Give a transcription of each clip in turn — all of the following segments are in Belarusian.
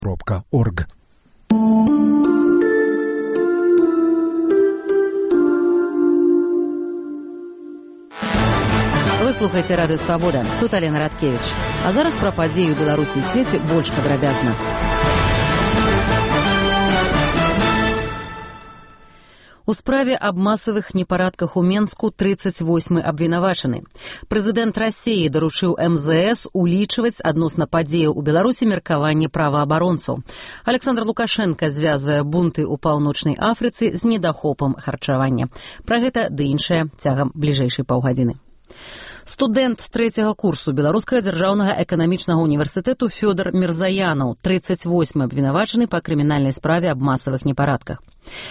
.org. Вы слухаеце радыё «Свабода». Тут Алена Радкевич. А зараз пра падзеі ў Беларусі і свеце больш падрабязна. У справе аб масавых непарадках у Менску 38 абвінавачаны. Прэзідэнт Расіі даручыў МЗС улічваць адносна падзеяў у Беларусі меркаванне праваабаронцаў. Александр Лукашенко звязвае бунты ў Паўночнай Афрыцы з недахопам харчавання. Пра гэта ды іншае цягам бліжэйшай паўгадзіны. Студэнт 3-го курсу Беларускага дзяржаўнага эканамічнага універсітэту Фёдор Мірзаянаў, 38 абвінавачаны па крымінальнай справе аб масавых непарадках.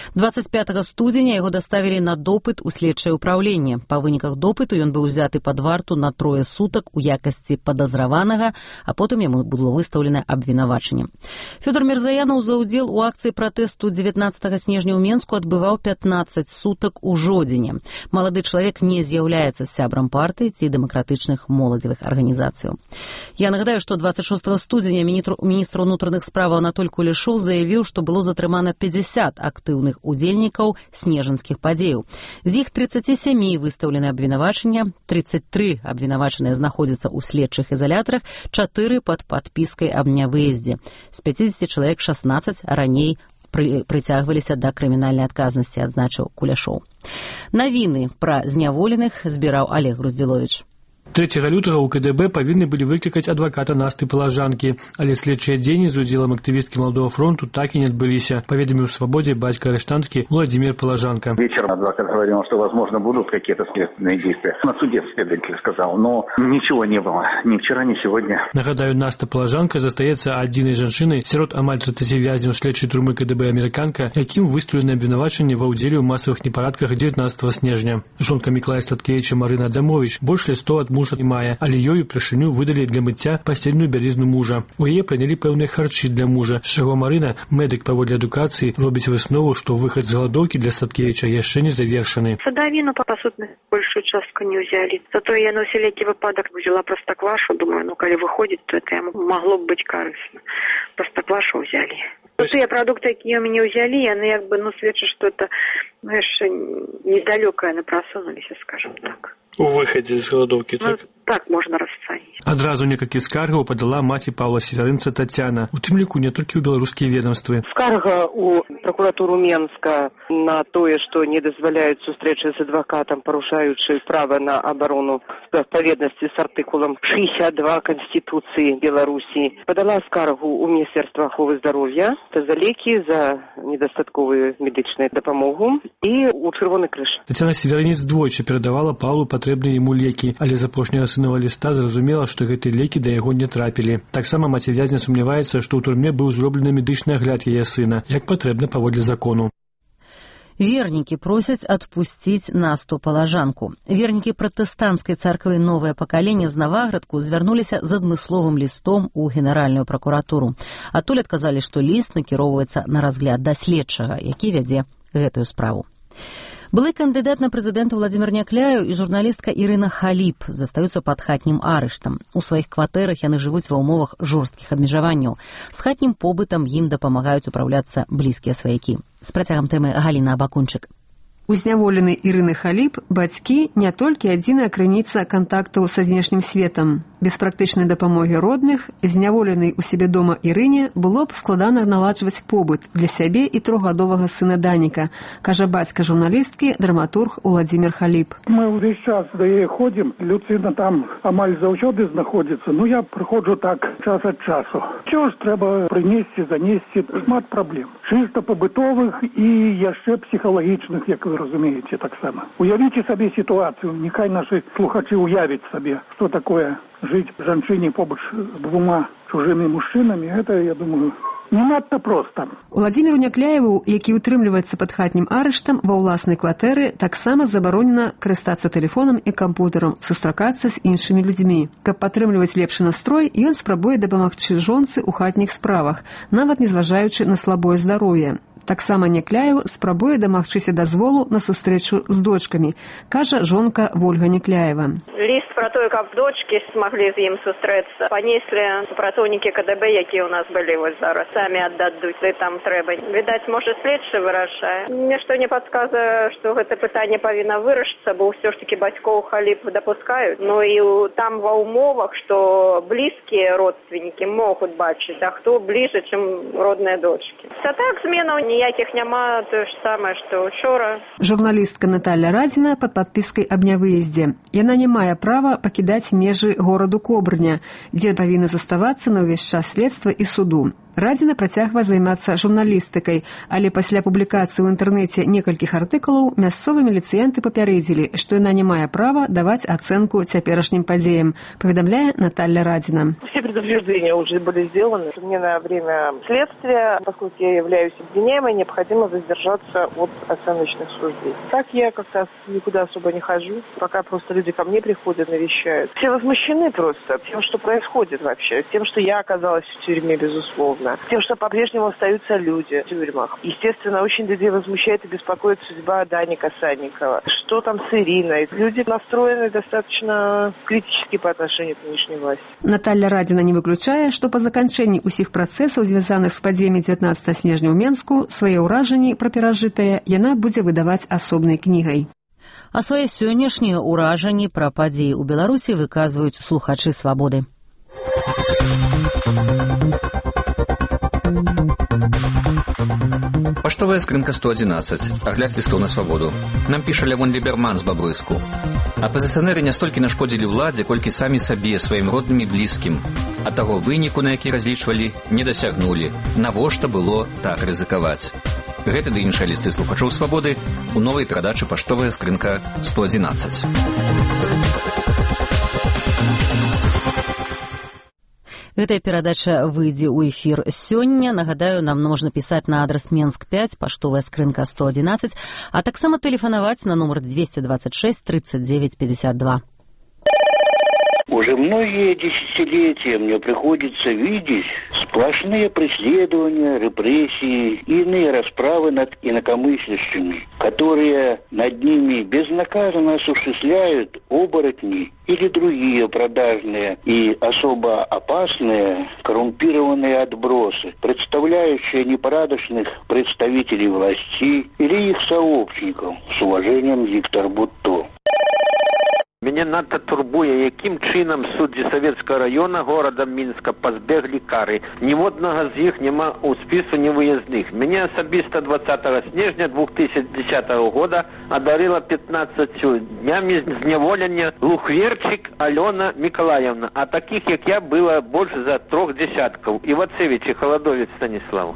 25 студзеня яго даставілі на допыт у следчае ўпраўленне. Па выніках допыту ён быў узяты пад варту на 3 сутак у якасці падазраванага, а потым яму было выстаўлена абвінавачанне. Фёдор Мірзаянаў за ўдзел у акцыі пратэсту 19 снежня ў Менску адбываў 15 сутак у жодзіне. Малады чалавек не з'яўляецца сябрам партыі ці дэмакратычных моладзевых арганізацыяў. Я нагадаю, што 26 студзеня міністр унутраных справаў Анатоль Кулешоў заявіў, што было затрымана 50 актыўных удзельнікаў снежанскіх падзеяў. З іх 37 выстаўлены абвінавачання, 33 абвінавачаныя знаходзяцца ў следчых изолятарах, 4 пад падпіскай аб нявыездзе. З 50 чалавек 16 раней прыцягваліся да крымінальнай адказнасці, адзначыў Куляшоў. Навіны пра зняволеных збіраў Олег Груздзіловіч. 3 лютага ў КДБ павінны былі выклікаць адваката Насты Палажанкі, але следчыя дзеянні з удзелам актывісткі Маладога фронту так і не адбыліся, паведаміў «Свободе» бацька арыштанткі Владимир Палажанка. Вечером адвокат говорил, что, возможно, будут какие-то следственные действия. На суде следователь сказал, но ничего не было. Ни вчера, ни сегодня. Нагадаю, Наста Палажанка застаецца адзінай жанчынай сярод амаль 30 вязняў следчай турмы КДБ «Американка», якім выстаўлены абвінавачанні ва ўдзеле ў масавых непарадках 19 снежня. Жонка Міклая Статкевіча Марына Адамович больш лістоў ад мужа не мае, але ёю прышыню выдалі для мыцця пасцельную бялізну мужа. У яе прынялі пэўныя харчы для мужа, з чаго Марына, медык паводле адукацыі, робіць выснову, што выхад з галадоўкі для Статкевіча яшчэ не завершаны. Садавіну, па сутнасці, большую частку не ўзялі. Зато я на усялякі выпадак взяла простоквашу, думаю, калі выходзіць, то это яму магло б быць карысна. Простоквашу ўзялі. Тыя прадукты, якія мяне ўзялі, яны як бы, сведчаць, што это яшчэ недалёка яны прасунуліся, скажем так. У выхадзе з галадоўкі, так? Так можна расцаніць. Адразу некалькі скаргаў падала маці Паўла Северынца Тацяна, у тым ліку не толькі ў беларускія ведомствы. Скарга ў пракуратуру Менска на тое, што не дазваляюць сустрэчы з адвакатам, парушаючы права на абарону в адпаведнасці з артыкулам 62 Канституцыі Беларусі. Падала скаргу ў Міністэрства аховы здароўя за лекі, за недастатковую медычную дапамогу і ў Чырвоны крыж. Тацяна Северынец двойчы перадавала Паўлу патрэбныя яму лекі, але з апошняга сынова ліста зразумела, што гэтыя лекі да яго не трапілі. Таксама маці вязня сумняваецца, што ў турме быў зроблены медычны агляд яе сына, як патрэбна паводле закону. Вернікі просяць адпусціць Насту Палажанку. Вернікі пратэстанцкай царквы «Новае пакаленне» з Наваградку звярнуліся з адмысловым лістом у Генеральную пракуратуру. Адтуль адказалі, што ліст накіроўваецца на разгляд да следчага, які вядзе гэтую справу. Былы кандыдат на прэзідэнта Владзімір Някляеў і журналістка Ірына Халіп застаюцца пад хатнім арыштам. У сваіх кватэрах яны жывуць ва ўмовах жорсткіх абмежаванняў. З хатнім побытам ім дапамагаюць упраўляцца блізкія сваякі. З працягам тэмы Галіна Абакунчык. У зняволенай Ірыны Халіп бацькі не толькі адзіная крыніца кантактаў са знешнім светам. Без практычнай дапамогі родных, зняволенай у сябе дома Ірыне было б складана наладжваць побыт для сябе і 3гадовага сына Даніка, кажа бацька журналісткі, драматург Владзімір Халіп. Мы ўвесь час да яе ходзім, Люцына там амаль заўсёды знаходзіцца, я прыходжу так час ад часу. Що ж трэба прынесці, занесці, шмат праблем. Чыста пабытовых і яшчэ псіхалагічных, як вы разумееце, таксама. Уявіце сабе сітуацыю, няхай нашы слухачы уявяць сабе, што такое жыць жанчыне побач з 2 чужымі мужчынамі, гэта, я думаю, не надта проста. Владзіміру Някляеву, які утрымліваецца пад хатнім арыштам ва ўласнай кватэры, таксама забаронена карыстацца тэлефонам і кампутарам, сустракацца з іншымі людзьмі. Каб падтрымліваць лепшы настрой, ён спрабуе дапамагчы жонцы ў хатніх справах, нават не зважаючы на слабое здароўе. Таксама Някляеў спрабуе дамагчыся дазволу на сустрэчу з дочкамі, кажа жонка Вольга Някляева. Ліст про тое, каб дочкі смаглі з ім сустрэцца, панеслі супрацоўнікі КДБ, якія ў нас былі вось зараз, самі аддадуць, і там трэба. Відаць, можа, следчы вырашае. Нішто не падказвае, што гэта пытанне павінна вырашыцца, бо ўсё ж такі бацькоў халіп дапускаюць. Ну і там ва ўмовах, што блізкія родственнікі могуць бачыць, а хто бліжэй, чым родныя дочкі. А так зменаў ніякіх няма, тое ж самае, што учора. Журналістка Наталья Радзіна пад падпіскай аб нявыездзе. Яна не мае права пакідаць межы гораду Кобрыня, дзе павінна заставацца на ўвесь час следства і суду. Радзіна працягвае займацца журналістыкай, але пасля публікацыі ў інтэрнэце некалькіх артыкулаў мясцовыя міліцыянты папярэдзілі, што яна не мае права даваць ацэнку цяперашнім падзеям, паведамляе Наталья Радзіна. Все предупреждения уже были сделаны. Мне на время следствия, поскольку я являюсь обвиняемой, необходимо воздержаться от оценочных суждений. Так я как-то никуда особо не хожу, пока просто люди ко мне приходят, навещают. Все возмущены просто тем, что происходит вообще, тем, что я оказалась в тюрьме, безусловно, тем, что по-прежнему остаются люди в тюрьмах. Естественно, очень людей возмущает и беспокоит судьба Даника Санникова. Что там с Ириной? Люди настроены достаточно критически по отношению к нынешней власти. Наталья Радзіна не выключае, што па заканчэнні ўсіх працэсаў, звязаных з падзеямі 19 снежня ў Менску, свае ўражанні пра перажытае яна будзе выдаваць асобнай кнігай. А свае сённяшнія ўражанні пра падзеі ў Беларусі выказваюць слухачы «Свабоды». Паштовая скрынка 111. Агляд лістоў на свабоду. Нам піша Лявон Ліберман з Бабрыску. Апазіцыянеры не столькі нашкодзілі ўладзе, колькі самі сабе, сваім родным і блізкім. А таго выніку, на які разлічвалі, не дасягнулі. Навошта было так рызыкаваць? Гэта ды іншыя лісты слухачоў свабоды у новай перадачы «Паштовая скрынка 111». Гэтая перадача выйдзе ў эфір сёння. Нагадаю, нам можна пісаць на адрас Менск 5, паштовая скрынка 111, а таксама тэлефанаваць на нумар 226 39 52. Уже многие десятилетия мне приходится видеть сплошные преследования, репрессии и иные расправы над инакомыслящими, которые над ними безнаказанно осуществляют оборотни или другие продажные и особо опасные коррумпированные отбросы, представляющие непорядочных представителей власти или их сообщников. С уважением, Виктор Бутто. Мяне надта турбуе, якім чынам суддзі Савецкага района горада Мінска пазбеглі кары. Ніводнага з іх няма ў спісу невыязных. Мяне асабіста 20 снежня 2010 года адарыла 15 днямі зняволення Лухверчик Алена Миколаевна, а таких, як я, было больш за 3 десяткаў. Івацевич і Холодовец Станислав.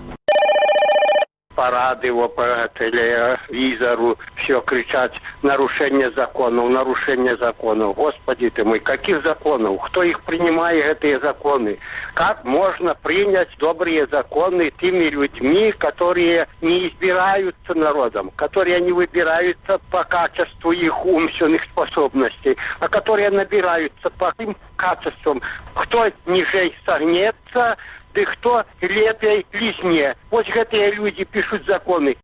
По радио, по телевизору все кричать: нарушение законов. Господи ты мой, каких законов? Кто их принимает, эти законы? Как можно принять добрые законы теми людьми, которые не избираются народом, которые не выбираются по качеству их умственных способностей, а которые набираются по им качествам? Кто ниже согнется, да кто лепей лісне. Вось гэтыя людзі пішуць законы.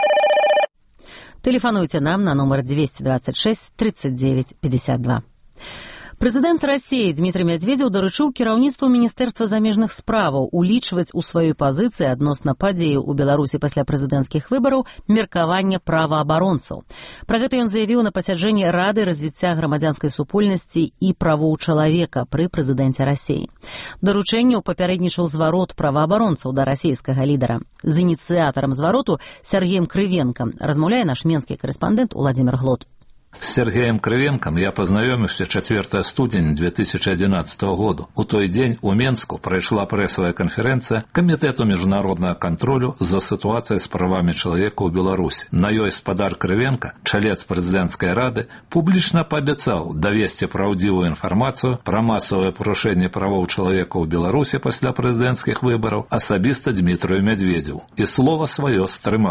Тэлефануйце нам на нумар 226 39 52. Прэзідэнт Расіі Дмітрый Мядзведзеў даручыў кіраўніцтву Міністэрства замежных справаў улічваць у сваёй пазіцыі адносна падзеяў у Беларусі пасля прэзідэнцкіх выбараў меркаванне праваабаронцаў. Пра гэта ён заявіў на пасяджэнні Рады развіцця грамадзянскай супольнасці і правоў чалавека пры прэзідэнце Расіі. Даручэнню папярэднічаў зварот праваабаронцаў да расійскага лідара. З ініцыятарам звароту Сергеем Крывенкам размаўляе наш менскі корэспандэнт Уладзімір Глот. С Сергеем Крывенком я познакомился 4 студеня 2011 года. У той день у Менску пройшла прессовая конференция Комитету международного контролю за ситуацией с правами человека у Беларуси. На ёй спадар Крывенко, чалец президентской рады, публично пообещал довести правдивую информацию про массовое порушение правов человека у Беларуси после президентских выборов особисто Дмитрию Медведеву. И слово свое стрымал. Мне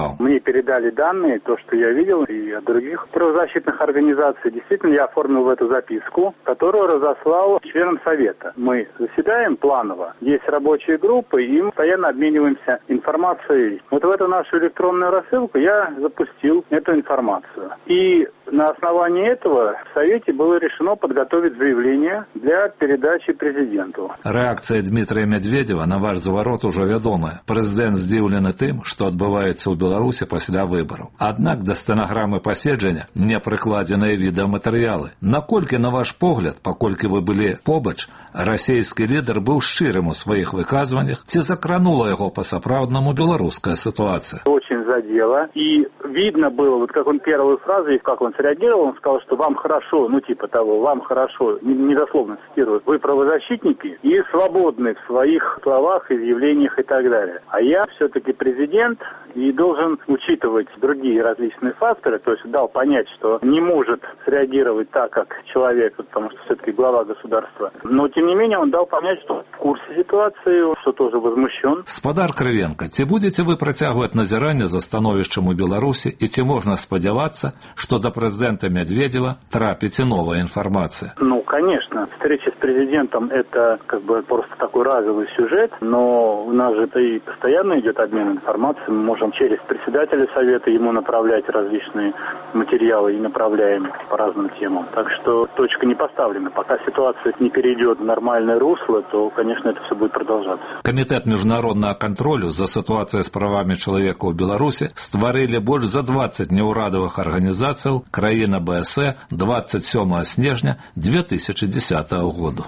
передали данные, то, что я видел, и от других правозащитных организаций. Действительно, я оформил в эту записку, которую разослал членам Совета. Мы заседаем планово, есть рабочие группы, и мы постоянно обмениваемся информацией. Вот в эту нашу электронную рассылку я запустил эту информацию. И на основании этого в Совете было решено подготовить заявление для передачи президенту. Реакція Дмитрия Медведева на ваш заворот уже вядомая. Президент здзіўлены тым, што адбываецца ў Беларусі пасля выбараў. Аднак да стэнаграмы паседжання не прыкладзеныя відэаматэрыялы. Наколькі, на ваш погляд, паколькі вы былі побач, расійскі лідар быў шчырым у сваіх выказваннях, ці закранула яго па-сапраўднаму беларуская ситуация? Очень задело. И видно было, вот как он первую фразу и как он среагировал, он сказал, что вам хорошо, ну типа того, вам хорошо, недословно цитирую, вы правозащитники и свободны в своих словах, изъявлениях и так далее. А я все-таки президент и должен учитывать другие различные факторы, то есть дал понять, что не может среагировать так, как человек, потому что все-таки глава государства. Но тем не менее он дал понять, что в курсе ситуации, что тоже возмущен. Спадар Крывенко, ці будете вы працягваць назіранне за становішчам у Беларусі і ці можна спадзявацца, што да президента Медведева трапіць і новая информация? Ну, конечно. Встреча с президентом – это как бы просто такой разовый сюжет, но у нас же это и постоянно идет обмен информацией. Мы можем через председателя Совета ему направлять различные материалы и направляем по разным темам. Так что точка не поставлена. Пока ситуация не перейдет в нормальное русло, то, конечно, это все будет продолжаться. Комитет международного контролю за ситуацией с правами человека в Беларуси стварили больше за 20 неурадовых организаций країн ОБСЕ 27 снежня 2010 года.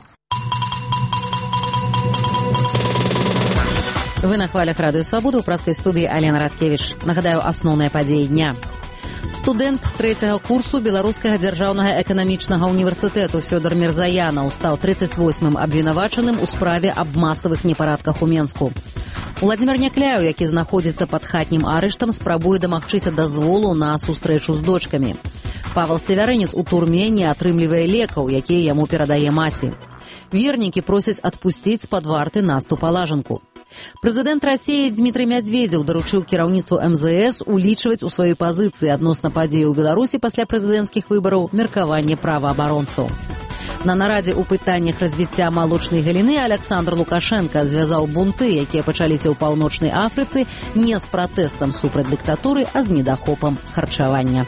Вы на хвалях Радыё Свабода, ў праскай студыі Алена Радкевіч. Нагадаю, асноўныя падзеі дня. Студэнт 3-го курсу Беларускага дзяржаўнага эканамічнага універсітэту Фёдор Мірзаянаў стаў 38-м абвінавачаным у справе аб масавых непарадках у Менску. Уладзімір Някляў, які знаходзіцца пад хатнім арыштам, спрабуе дамагчыся дазволу на сустрэчу з дочкамі. Павел Севярынец у турме не атрымлівае лекаў, якія яму перадае маці. Вернікі просяць адпусціць з-пад варты Насту Палажанку. Прэзідэнт Расіі Дмітрый Мядзведзеў даручыў кіраўніцтву МЗС улічваць у сваёй пазіцыі адносна падзеі ў Беларусі пасля прэзідэнцкіх выбараў меркаванне праваабаронцаў. На нарадзе ў пытаннях развіцця малочнай галіны Александр Лукашенко звязаў бунты, якія пачаліся ў Паўночнай Афрыцы, не з пратэстам супраць дыктатуры, а з недахопам харчавання.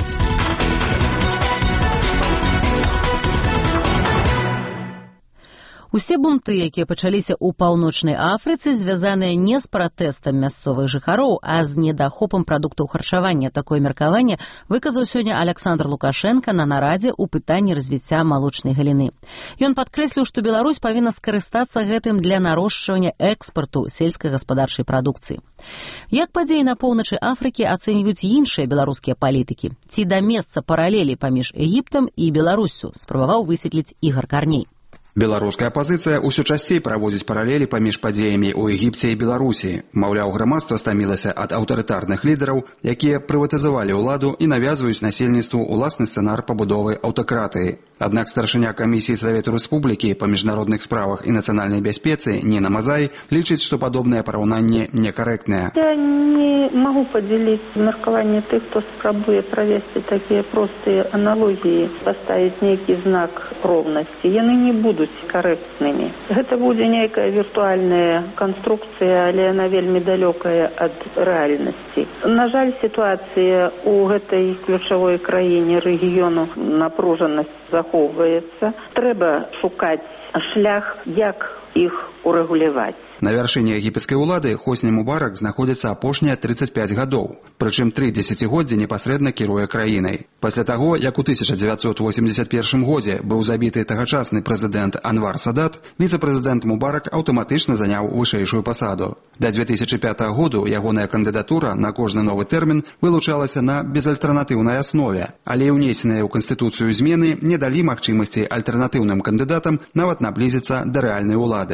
Усе бунты, якія пачаліся ў Паўночнай Афрыцы, звязаныя не з пратэстам мясцовых жыхароў, а з недахопам прадуктаў харчавання. Такое меркаванне выказаў сёння Александр Лукашенко на нарадзе ў пытанні развіцця малочнай галіны. Ён падкрэсліў, што Беларусь павінна скарыстацца гэтым для нарошчвання экспарту сельскагаспадарчай прадукцыі. Як падзеі на поўначы Афрыкі ацэньваюць іншыя беларускія палітыкі? Ці да месца паралелі паміж Егіптам і Беларуссю, спрабаваў высветліць Ігар Карней. Беларуская апазіцыя ўсё часцей праводзіць паралелі паміж падзеямі ў Егіпце і Беларусі. Маўляў, грамадства стамілася ад аўтарытарных лідараў, якія прыватызавалі ўладу і навязваюць насельніцтву ўласны сцэнар пабудовы аўтакратыі. Аднак старшыня камісіі Савету Рэспублікі па міжнародных справах і нацыянальнай бяспецы Ніна Мазай лічыць, што падобнае параўнанне некарэктнае. Я не магу падзяліць меркаванне тых, хто спрабуе правесці такія простыя аналогіі, паставіць нейкі знак роўнасці. Яны не будуць карэктнымі. Гэта будзе нейкая віртуальная канструкцыя, але яна вельмі далёкая ад рэальнасці. На жаль, сітуацыя ў гэтай ключавой краіне рэгіёну напружанасць захоўваецца. Трэба шукаць шлях, як іх урэгуляваць. На вяршыні егіпецкай улады Хосні Мубарак знаходзіцца апошнія 35 гадоў, прычым 3 дзесяцігоддзі непасрэдна кіруе краінай. Пасля таго, як у 1981 годзе быў забіты тагачасны прэзідэнт Анвар Садат, віцэ-прэзідэнт Мубарак аўтаматычна заняў вышэйшую пасаду. Да 2005 году ягоная кандыдатура на кожны новы тэрмін вылучалася на безальтэрнатыўнай аснове, але ўнесеныя ў Канстытуцыю змены не далі магчымасці альтэрнатыўным кандыдатам нават наблізіцца да рэальнай улады.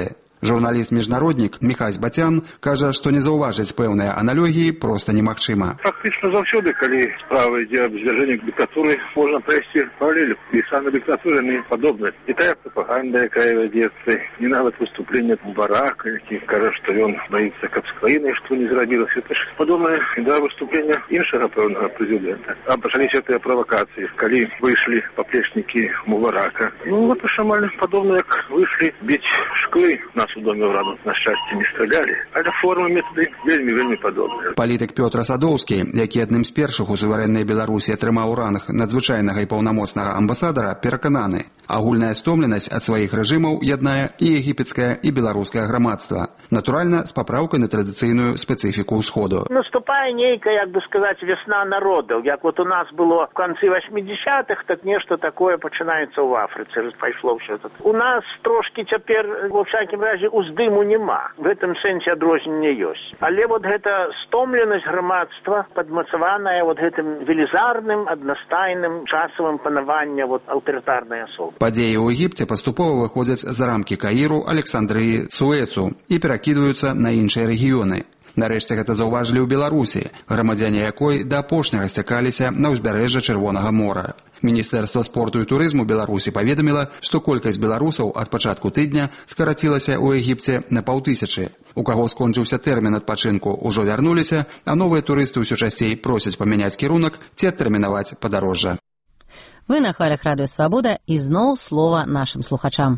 Журналіст-міжнароднік Міхась Батян кажа, што не заўважыць пэўныя аналогіі проста немагчыма. Фактычна заўсёды, калі справа ідзе аб звяржэнні дыктатуры, можна правесці паралель. І самі дыктатуры не падобны. І тая прапаганда, якая вядзецца, і нават выступленне Мубарака, які кажа, што ён баіцца, каб з краінай што не зрабілася. Это ж падобнае да выступлення іншага пэўнага прэзідэнта. А пачаліся тыя правакацыі, калі выйшлі паплечнікі Мубарака. Ну, вот амаль падобна, як выйшлі біць шклы нас у доме ўраду. На шчасце не стралялі, але формы метады вельмі падобныя. Палітык Пётр Садоўскі, які адным з першых у суверэннай Беларусі атрымаў ранг надзвычайнага і паўнамоцнага амбасадара, перакананы. Агульная стомленасць ад сваіх рэжымаў яднае і егіпецкае, і беларускае грамадства. Натуральна, з папраўкай на традыцыйную спецыфіку ўсходу. Наступае нейкая, як бы сказаць, весна народаў. Як вот у нас было в канцы 80-х, так нешта такое пачынаецца ў Афрыцы. Пайшло ўсё тут. У нас трошки цяпер, во всякім разе, уздыму нема. В гэтым сэнсе адрозненне ёсць. Але вот гэта стомленасць грамадства, падмацаваная вот гэтым велізарным, аднастайным часавым панавання вот аўтарытарнай асобы. Падзеі ў Егіпце паступова выходзяць за рамкі Каіру, Александрыі, Суэцу і перакідваюцца на іншыя рэгіёны. Нарэшце гэта заўважылі ў Беларусі, грамадзяне якой да апошняга сцякаліся на ўзбярэжжа Чырвонага мора. Міністэрства спорту і турызму Беларусі паведаміла, што колькасць беларусаў ад пачатку тыдня скарацілася ў Егіпце на 500. У каго скончыўся тэрмін адпачынку, ужо вярнуліся, а новыя турысты ўсё часцей просяць памяняць кірунак ці адтэрмінаваць падарожжа. Вы на хвалях Радио Свобода, и зноў слова нашим слухачам.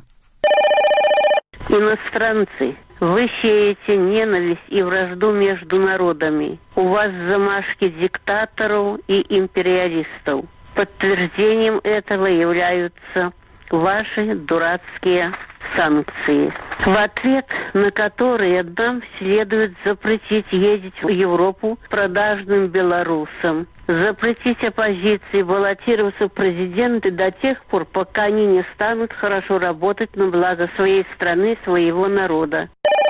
Иностранцы, вы сеете ненависть и вражду между народами. У вас замашки диктаторов и империалистов. Подтверждением этого являются ваши дурацкие санкции, в ответ на которые нам следует запретить ездить в Европу продажным белорусам, запретить оппозиции баллотироваться в президенты до тех пор, пока они не станут хорошо работать на благо своей страны, своего народа.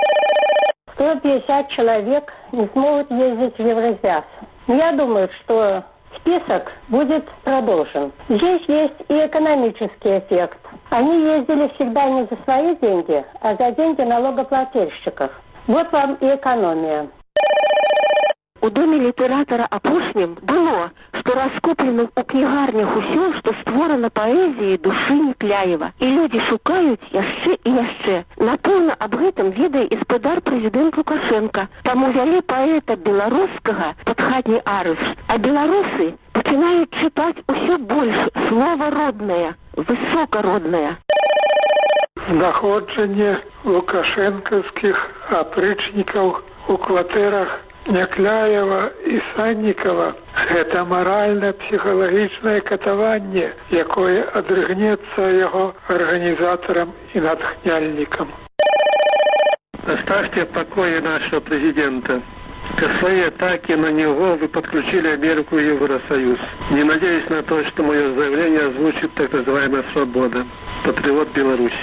150 человек не смогут ездить в Евразиас. Я думаю, что список будет продолжен. Здесь есть и экономический эффект. Они ездили всегда не за свои деньги, а за деньги налогоплательщиков. Вот вам и экономия. У доме літаратара апошнім было, што раскуплена ў кнігарнях усё, што створана паэзіяй душы Некляева. І людзі шукаюць яшчэ і яшчэ. Напэўна, аб гэтым ведае і спадар прэзідэнт Лукашенко. Таму вялі паэта беларускага пад хатні арыш. А беларусы пачынаюць чытаць усё больш слова роднае, высокароднае. Знаходжанне лукашэнкаўскіх апрычнікаў у кватэрах Некляева і Саннікава – гэта маральна-псіхалагічнае катаванне, якое адрыгнецца яго арганізатарам і натхняльнікам. Оставьте в покое нашего президента. К своей атаке на него вы подключили Америку и Евросоюз. Не надеюсь на то, что мое заявление озвучит так называемая «Свобода». Патриот Беларуси.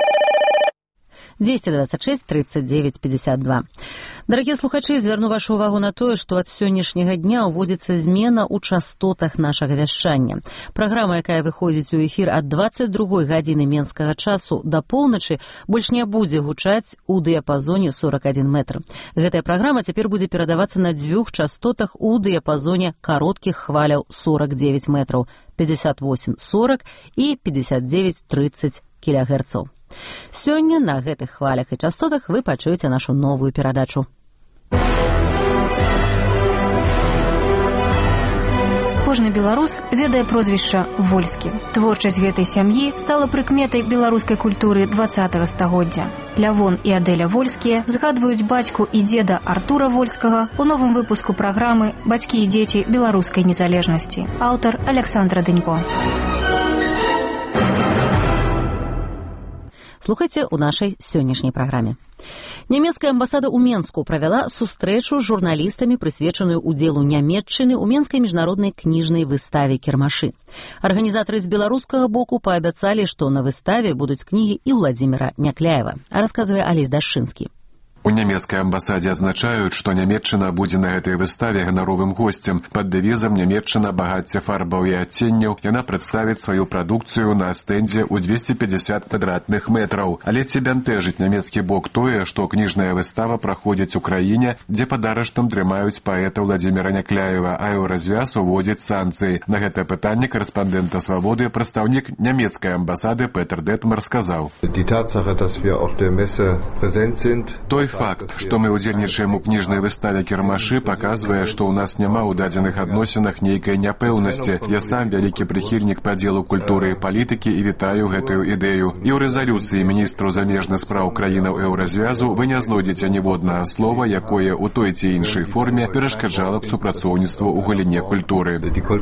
226 39 52. Дарагія слухачы, звярну вашу ўвагу на тое, што ад сённяшняга дня ўводзіцца змена ў частотах нашага вяшчання. Праграма, якая выходзіць у эфір ад 22 гадзіны менскага часу да поўначы, больш не будзе гучаць у дыяпазоне 41 метр. Гэтая праграма цяпер будзе перадавацца на дзвюх частотах у дыяпазоне кароткіх хваляў 49 метраў, 58-40 і 59-30 кілягерцаў. Сёння на гэтых хвалях і частотах вы пачуеце нашу новую перадачу. Кожны беларус ведае прозвішча Вольскі. Творчасць гэтай сям'і стала прыкметай беларускай культуры 20-го стагоддзя. Лявон і Адэля Вольскія згадваюць бацьку і дзеда Артура Вольскага ў новым выпуску праграмы «Бацькі і дзеці беларускай незалежнасці». Аўтар Александра Дынько. Слухайце ў нашай сённяшняй праграме. Нямецкая амбасада ў Менску правяла сустрэчу з журналістамі, прысвечаную ўдзелу Нямецчыны ў Менскай міжнароднай кніжнай выставе «Кірмашы». Арганізатары з беларускага боку паабяцалі, што на выставе будуць кнігі і Владзіміра Някляева, расказвае Алесь Дашчынскі. У нямецкай амбасадзе адзначаюць, што Нямецчына будзе на гэтай выставе ганаровым госцем. Пад дэвізам «Нямецчына багацце фарбаў і адценняў» яна прадставіць сваю прадукцыю на стэндзе ў 250 квадратных метраў. Але ці бянтэжыць нямецкі бок тое, што кніжная выстава праходзіць у краіне, дзе пад арыштам трымаюць паэта Владзіміра Някляева, а Еўразвяз уводзіць санкцыі. На гэтае пытанне карэспандэнта «Свабоды» прадстаўнік нямецкай амбасады Петер Детмар сказаў: «Той факт, што мы ўдзельнічаем у кніжнай выставе кірмашы, паказвае, што ў нас няма ў дадзеных адносінах нейкай няпэўнасці. Я сам вялікі прыхільнік падзелу культуры і палітыкі і вітаю гэтую ідэю. І ў рэзалюцыі міністру замежных спраў краінаў Еўразвязу вы не знойдзеце ніводнага слова, якое ў той ці іншай форме перашкаджала б супрацоўніцтву ў галіне культуры».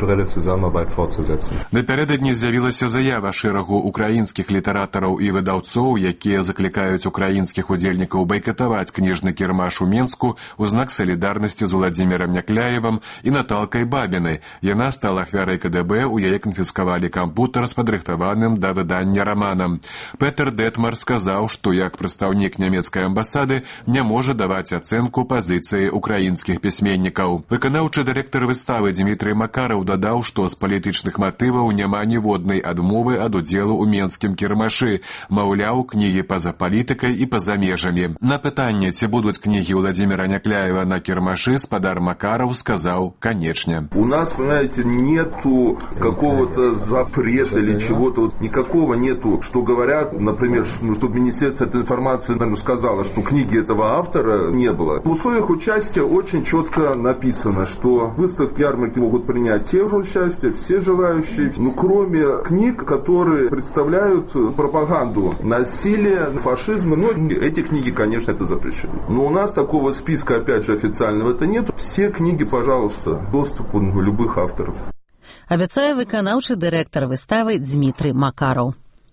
Напярэдадні з'явілася заява шэрагу украінскіх літаратараў і выдаўцоў, якія заклікаюць украінскіх удзельнікаў байкатаваць кніжны кірмаш у Менску ў знак салідарнасці з Владзімірам Някляевым і Наталкай Бабінай. Яна стала ахвярай КДБ, у яе канфіскавалі кампутар з падрыхтаваным да выдання раманам. Петер Детмар сказаў, што як прадстаўнік нямецкай амбасады не можа даваць ацэнку пазіцыі украінскіх пісьменнікаў. Выканаўчы дырэктар выставы Дмітрый Макараў дадаў, што з палітычных матываў няма ніводнай адмовы ад удзелу ў менскім кірмашы. Маўляў, кнігі па-за палітыкай і па-за межамі. На пытанне, ці будуць кнігі Владзіміра Някляева на кірмашы, спадар Макараў сказаў: «Конечно». У нас, понимаете, нету какого-то запрета или чего-то, никакого нету, что говорят, например, чтобы Министерство этой информации сказало, что книги этого автора не было. В условиях участия очень четко написано, что выставки, ярмарки могут принять те же участие, все желающие, кроме книг, которые представляют пропаганду насилия, фашизма, эти книги, конечно, это запрещено. Но у нас такого списка, опять же, официального это нет. Все книги, пожалуйста, доступ у любых авторов. Абяцае выканаўчы дырэктар выставы Дмітрый Макараў.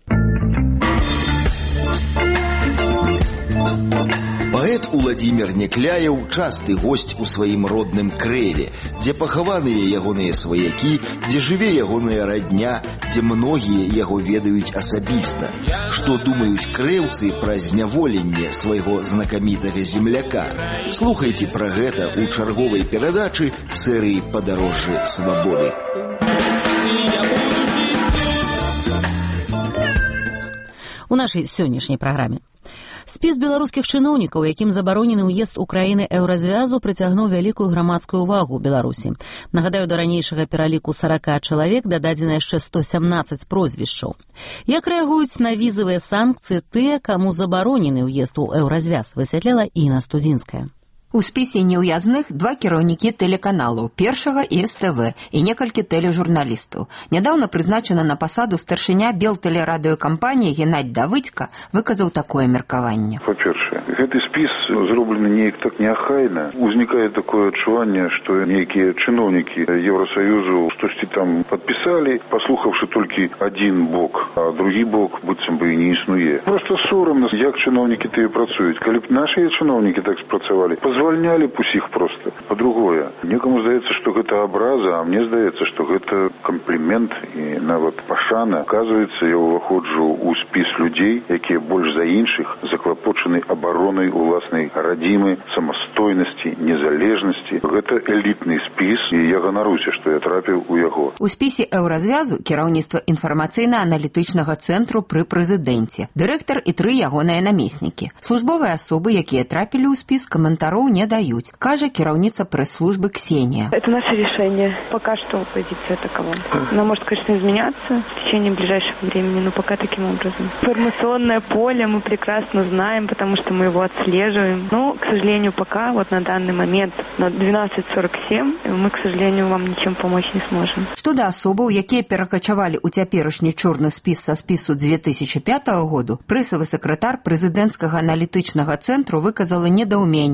Паэт Уладзімір Някляеў часты госць у сваім родным Крэве, дзе пахаваныя ягоныя сваякі, дзе жыве ягоная радня, дзе многія яго ведаюць асабіста. Што думаюць крэўцы пра зняволенне свайго знакамітага земляка? Слухайце пра гэта ў чарговай перадачы серыі «Падарожжы свабоды». У нашай сённяшняй праграме спіс беларускіх чыноўнікаў, якім забаронены ўезд у краіны Еўразвязу, прыцягнуў вялікую грамадскую ўвагу ў Беларусі. Нагадаю, да ранейшага пераліку 40 чалавек дададзена яшчэ 117 прозвішчаў. Як рэагуюць на візавыя санкцыі тыя, каму забаронены ўезд у Еўразвяз, высвятляла Інна Студзінская. У спісе неўязных 2 кіраўнікі тэлеканалаў, першага і СТВ, і некалькі тэлежурналістаў. Нядаўна прызначана на пасаду старшыня Белтэлерадыёкампаніі Геннадзь Давыдзька выказаў такое меркаванне. Па-першае, гэты спіс зроблены неяк так неахайна. Узнікае такое адчуванне, што нейкія чыноўнікі Еўрасаюзу штосьці там падпісалі, паслухаўшы толькі адзін бок, а другі бок быццам бы і не існуе. Проста сорамна, як чыноўнікі тыя працуюць. Калі б нашыя чыноўнікі так спрацавалі, звольнялі б усіх проста. Па-другое, некаму здаецца, што гэта абраза, а мне здаецца, што гэта камплімент і нават пашана. Оказывается, я ўваходжу ў спіс людзей, якія больш за іншых заклапочаны абаронай уласнай радзімы, самастойнасці, незалежнасці. Гэта элітны спіс, і я ганаруся, што я трапіў у яго. У спісе Еўразвязу кіраўніцтва інфармацыйна-аналітычнага цэнтру пры прэзідэнце, дырэктар і 3 ягоныя намеснікі. Службовыя асобы, якія трапілі ў спіс, каментараў не дают, кажа кіраўница пресс-службы Ксения. Это наше решение. Пока что позиция такова. Она может, конечно, изменяться в течение ближайшего времени, но пока таким образом. Информационное поле мы прекрасно знаем, потому что мы его отслеживаем. Но, к сожалению, пока, вот на данный момент, на 12:47, мы, к сожалению, вам ничем помочь не сможем. Што да асобаў, якія перакачавалі ў цяперашні чорны спіс са спісу 2005 году, прэсавы сакратар прэзідэнцкага аналітычнага цэнтру выказала недаўменне.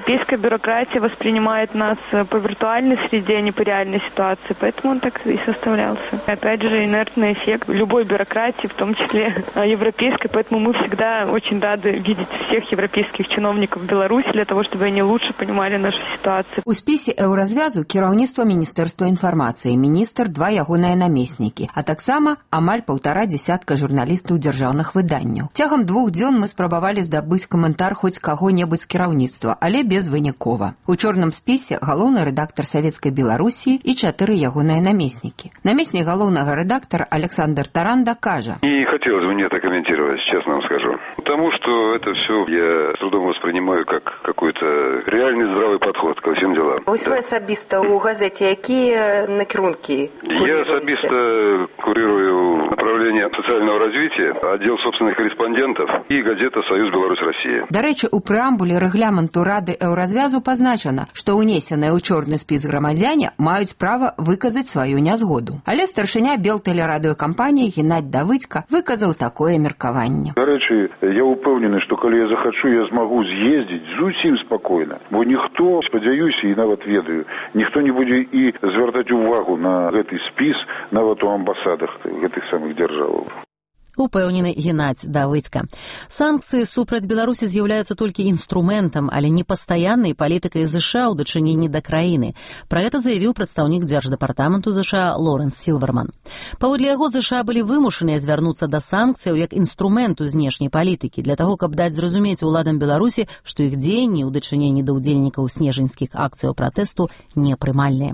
европейская бюрократия воспринимает нас по виртуальной среде, а не по реальной ситуации, поэтому он так и составлялся. Опять же, инертный эффект любой бюрократии, в том числе европейской, поэтому мы всегда очень рады видеть всех европейских чиновников в Беларуси для того, чтобы они лучше понимали нашу ситуацию. У спісе еўразвязу кіраўніцтва Міністэрства інфармацыі, міністр, 2 ягоныя намеснікі, а таксама амаль 1,5 десятка журналістаў дзяржаўных выданняў. Цягам 2 дзён мы спрабавалі здабыць каментар хоць каго-небудзь з кіраўніцтва, але безвынікова. У чорным спісе галоўны рэдактар Савецкай Беларусі і 4 ягоныя намеснікі. Намеснік галоўнага рэдактара Александр Таранда кажа: «Не хотелось бы мне это комментировать, честно вам скажу. Потому что это все я с трудом воспринимаю как какой-то реальный здравый подход ко всем делам. Ось ви особисто у газеті які накірунки? Я особисто курирую направление социального развития, отдел собственных корреспондентов и газета «Союз Беларусь-Россия». До речі, у преамбулі рэгламенту Рады еўразвязу пазначана, што ўнесеныя ў чорны спіс грамадзяне маюць права выказаць сваю нязгоду. Але старшыня Белтэлерадыёкампаніі Геннадзь Давыдзька выказаў такое меркаванне. До речі, я упэўнены, што калі я захачу, я змагу з'ездзіць зусім спакойна, бо ніхто, спадзяюся і нават ведаю, ніхто не будзе і звяртаць увагу на гэты спіс нават у амбасадах гэтых самых дзяржаваў. Упэўнены Геннадзь Давыдзька. Санкцыі супраць Беларусі з'яўляюцца толькі інструментам, але не пастаяннай палітыкай ЗША ў дачыненні да краіны. Пра гэта заявіў прадстаўнік Дзярждэпартаменту ЗША Лорэнс Сілверман. Паводле яго, ЗША былі вымушаныя звярнуцца да санкцыяў як інструменту знешняй палітыкі для таго, каб даць зразумець уладам Беларусі, што іх дзеянні ў дачыненні да ўдзельнікаў снежаньскіх акцыяў пратэсту непрымальныя.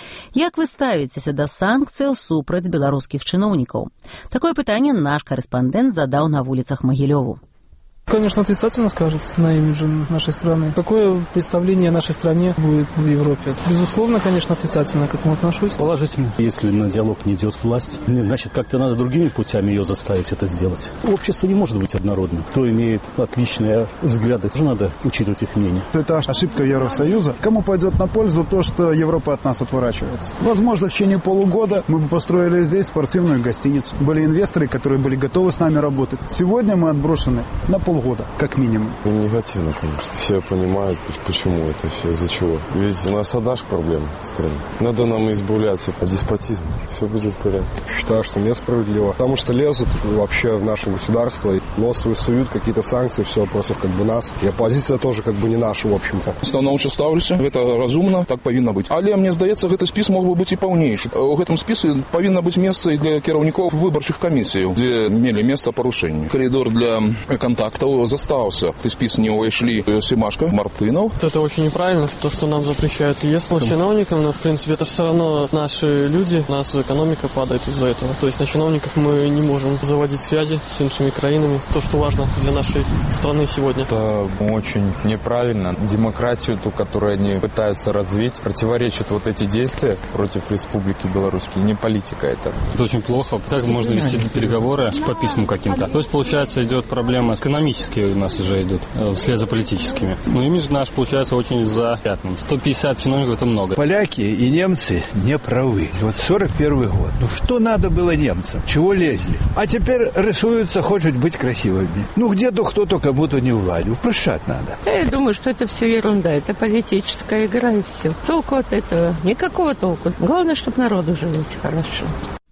Як вы ставіцеся да санкцыяў супраць беларускіх чыноўнікаў? Такое пытанне наш корэспандэнт задаў на вуліцах Магілёву. Конечно, отрицательно скажется на имидже нашей страны. Какое представление о нашей стране будет в Европе? Безусловно, конечно, отрицательно к этому отношусь. Положительно. Если на диалог не идет власть, значит, как-то надо другими путями ее заставить это сделать. Общество не может быть однородным. Кто имеет отличные взгляды, тоже надо учитывать их мнение. Это ошибка Евросоюза. Кому пойдет на пользу то, что Европа от нас отворачивается? Возможно, в течение полугода мы бы построили здесь спортивную гостиницу. Были инвесторы, которые были готовы с нами работать. Сегодня мы отброшены на полгода, как минимум. Негативно, конечно. Все понимают, почему это все, из-за чего. Ведь у нас одна же проблема в стране. Надо нам избавляться от деспотизма. Все будет в порядке. Считаю, что несправедливо. Потому что лезут вообще в наше государство, нос суют какие-то санкции, все против как бы нас. И оппозиция тоже как бы не наша, в общем-то. Станоўча ставлюся, гэта разумна, так павінна быць. Але мне здаецца, гэты спіс мог бы быць і паўнейшы. У гэтым спісе павінна быць месца і для кіраўнікоў выбарчых камісій, дзе мелі месца парушэння. Коридор для контактаў застаўся. В спіс не увайшлі Семашко, Мартынов. Это очень неправильно, то, что нам запрещают въезд чиновникам, но, в принципе, это все равно наши люди, наша экономика падает из-за этого. То есть на чиновников мы не можем заводить связи с иншими краинами, то, что важно для нашей страны сегодня. Это очень неправильно. Демократию, ту, которую они пытаются развить, противоречат вот эти действия против Республики Беларусь. Не политика это. Это очень плохо. Как можно вести переговоры по письмам каким-то? То есть, получается, идет проблема экономическая. У нас уже идут вслед за политическими. Но имидж наш получается очень запятнан. 150 чиновников это много. Поляки и немцы не правы. Вот 41 год. Ну что надо было немцам? Чего лезли? А теперь рисуются, хочет быть красивыми. Ну где-то кто-то как будто не владел. Прощать надо. Я думаю, что это все ерунда. Это политическая игра и все. Толку от этого? Никакого толку. Главное, чтобы народу жилось хорошо.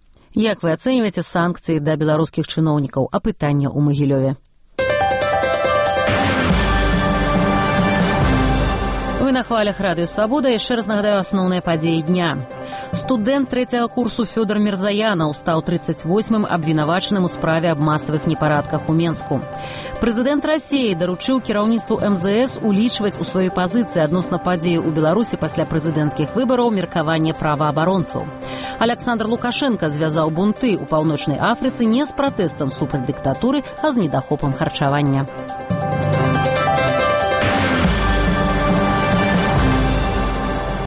Як вы ацэньваеце санкцыі да беларускіх чыноўнікаў? Апытанне ў Магілёве. Вы на хвалях Радыё Свабода. Яшчэ раз нагадаю асноўныя падзеі дня. Студэнт 3-го курсу Фёдор Мірзаянаў стаў 38-м абвінавачаным у справе аб масавых непарадках у Менску. Прэзідэнт Расіі даручыў кіраўніцтву МЗС улічваць у сваёй пазіцыі адносна падзеі ў Беларусі пасля прэзідэнцкіх выбараў меркаванне праваабаронцаў. Александр Лукашенко звязаў бунты ў Паўночнай Афрыцы не з пратэстам супраць дыктатуры, а з недахопам харчавання.